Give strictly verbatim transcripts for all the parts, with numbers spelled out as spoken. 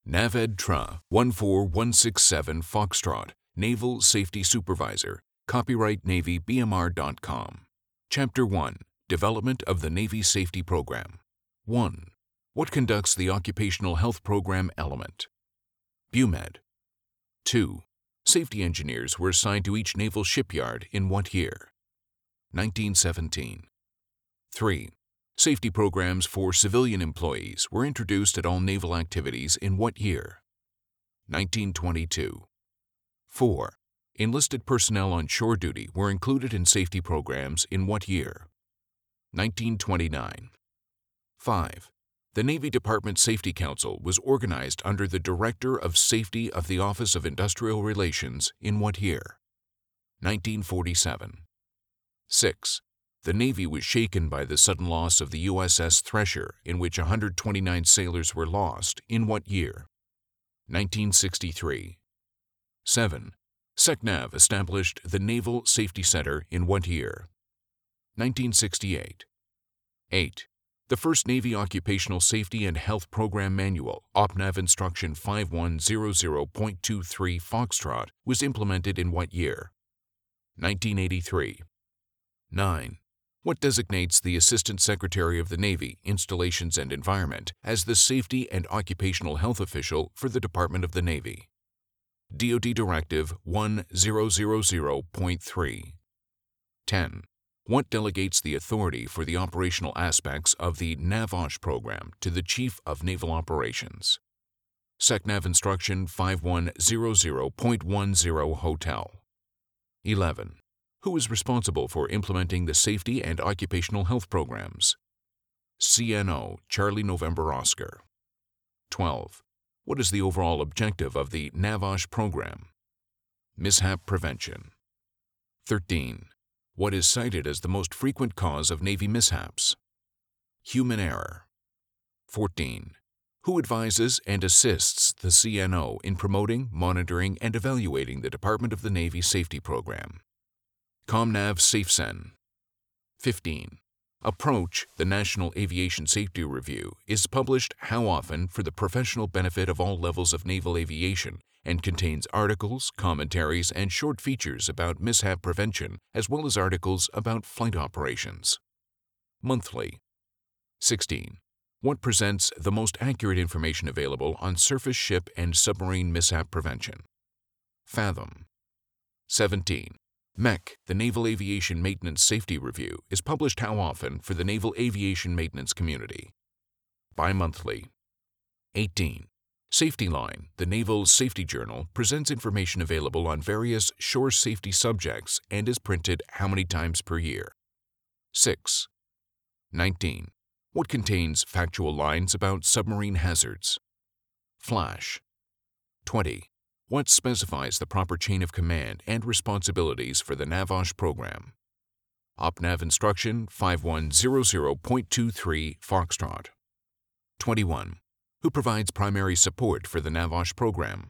NAVED-TRA one four one six seven Foxtrot, Naval Safety Supervisor, copyright Navy B M R dot com. Chapter one. Development of the Navy Safety Program. one. What conducts the Occupational Health Program element? BUMED. two. Safety engineers were assigned to each naval shipyard in what year? nineteen seventeen. three. Safety programs for civilian employees were introduced at all naval activities in what year? nineteen twenty-two. four. Enlisted personnel on shore duty were included in safety programs in what year? nineteen twenty-nine. five. The Navy Department Safety Council was organized under the Director of Safety of the Office of Industrial Relations in what year? nineteen forty-seven. six. The Navy was shaken by the sudden loss of the U S S Thresher, in which one hundred twenty-nine sailors were lost, in what year? nineteen sixty-three. seven. SECNAV established the Naval Safety Center in what year? nineteen sixty-eight. eight. The first Navy Occupational Safety and Health Program Manual, OPNAV Instruction five one zero zero point two three Foxtrot, was implemented in what year? nineteen eighty-three. nine. What designates the Assistant Secretary of the Navy, Installations and Environment as the Safety and Occupational Health Official for the Department of the Navy? D O D Directive one thousand point three. ten. What delegates the authority for the operational aspects of the NAVOSH program to the Chief of Naval Operations? SECNAV Instruction five one zero zero point one zero Hotel. eleven. Who is responsible for implementing the safety and occupational health programs? C N O, Charlie November Oscar. twelve. What is the overall objective of the NAVOSH program? Mishap prevention. thirteen. What is cited as the most frequent cause of Navy mishaps? Human error. fourteen. Who advises and assists the C N O in promoting, monitoring, and evaluating the Department of the Navy Safety Program? ComNav SafeCen. fifteen. Approach, the National Aviation Safety Review, is published how often for the professional benefit of all levels of naval aviation and contains articles, commentaries, and short features about mishap prevention, as well as articles about flight operations. Monthly. sixteen. What presents the most accurate information available on surface ship and submarine mishap prevention? Fathom. seventeen. M E C, the Naval Aviation Maintenance Safety Review, is published how often for the naval aviation maintenance community? Bi-monthly. eighteen. Safety Line, the Naval Safety Journal, presents information available on various shore safety subjects and is printed how many times per year? six. nineteen. What contains factual lines about submarine hazards? Flash. twenty. What specifies the proper chain of command and responsibilities for the NAVOSH program? OPNAV Instruction five one zero zero point two three Foxtrot. twenty-one. Who provides primary support for the NAVOSH program?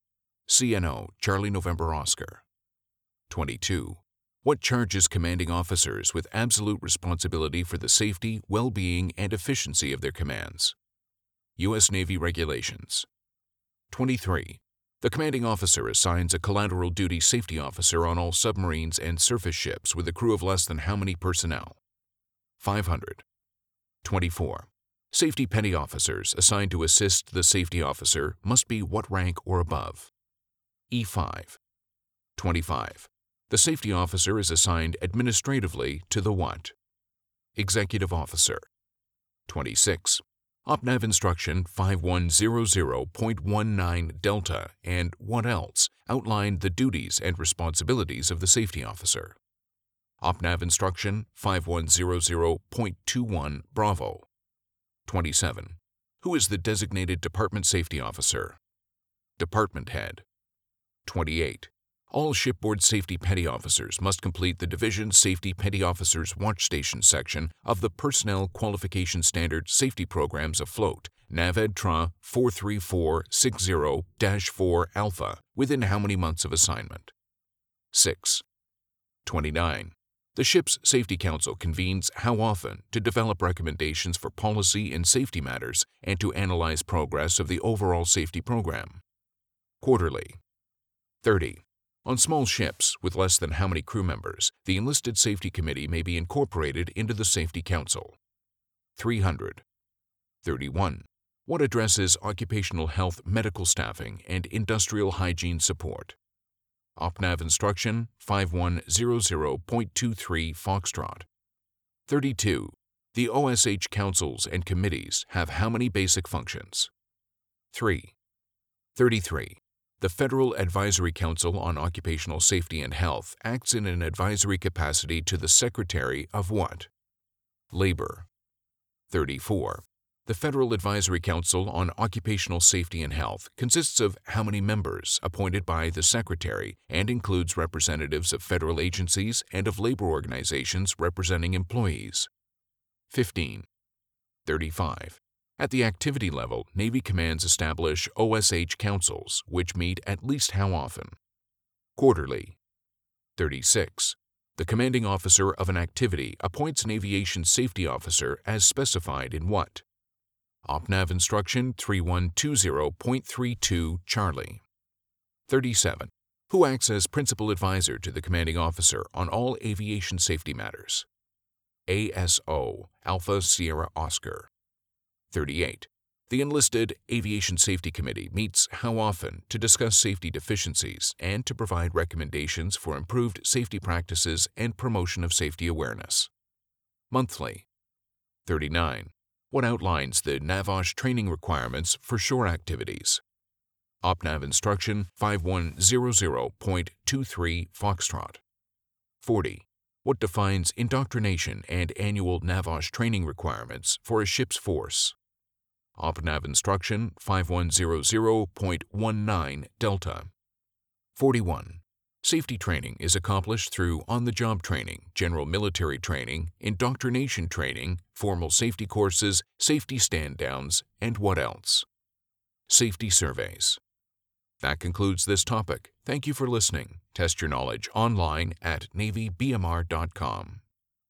C N O, Charlie November Oscar. twenty-two. What charges commanding officers with absolute responsibility for the safety, well-being, and efficiency of their commands? U S Navy Regulations. twenty-three. The commanding officer assigns a collateral duty safety officer on all submarines and surface ships with a crew of less than how many personnel? five hundred. twenty-four. Safety petty officers assigned to assist the safety officer must be what rank or above? E five. twenty-five. The safety officer is assigned administratively to the what? Executive officer. twenty-six. OPNAV Instruction five one zero zero point one nine Delta and what else outline the duties and responsibilities of the safety officer? OPNAV Instruction five one zero zero point two one Bravo. twenty-seven. Who is the designated Department Safety Officer? Department Head. twenty-eight. All shipboard safety petty officers must complete the Division Safety Petty Officers Watch Station section of the Personnel Qualification Standard Safety Programs Afloat, NAVED-TRA four three four six zero dash four Alpha, within how many months of assignment? six. twenty-nine. The Ship's Safety Council convenes how often to develop recommendations for policy and safety matters and to analyze progress of the overall safety program. Quarterly. thirty. On small ships with less than how many crew members, the Enlisted Safety Committee may be incorporated into the Safety Council. three hundred. thirty-one. What addresses occupational health medical staffing and industrial hygiene support? OPNAV Instruction five one zero zero point two three Foxtrot. thirty-two. The O S H councils and committees have how many basic functions? three. thirty-three. The Federal Advisory Council on Occupational Safety and Health acts in an advisory capacity to the Secretary of what? Labor. thirty-four. The Federal Advisory Council on Occupational Safety and Health consists of how many members appointed by the Secretary and includes representatives of federal agencies and of labor organizations representing employees? fifteen. thirty-five. At the activity level, Navy commands establish O S H councils, which meet at least how often? Quarterly. thirty-six. The commanding officer of an activity appoints an aviation safety officer as specified in what? OPNAV Instruction three one two zero point three two Charlie. thirty-seven. Who acts as principal advisor to the commanding officer on all aviation safety matters? A S O, Alpha Sierra Oscar. thirty-eight. The Enlisted Aviation Safety Committee meets how often to discuss safety deficiencies and to provide recommendations for improved safety practices and promotion of safety awareness? Monthly. thirty-nine. What outlines the NAVOSH training requirements for shore activities? OPNAV Instruction five one zero zero point two three Foxtrot. forty. What defines indoctrination and annual NAVOSH training requirements for a ship's force? OPNAV Instruction five one zero zero point one nine Delta. forty-one. Safety training is accomplished through on-the-job training, general military training, indoctrination training, formal safety courses, safety stand-downs, and what else? Safety surveys. That concludes this topic. Thank you for listening. Test your knowledge online at Navy B M R dot com.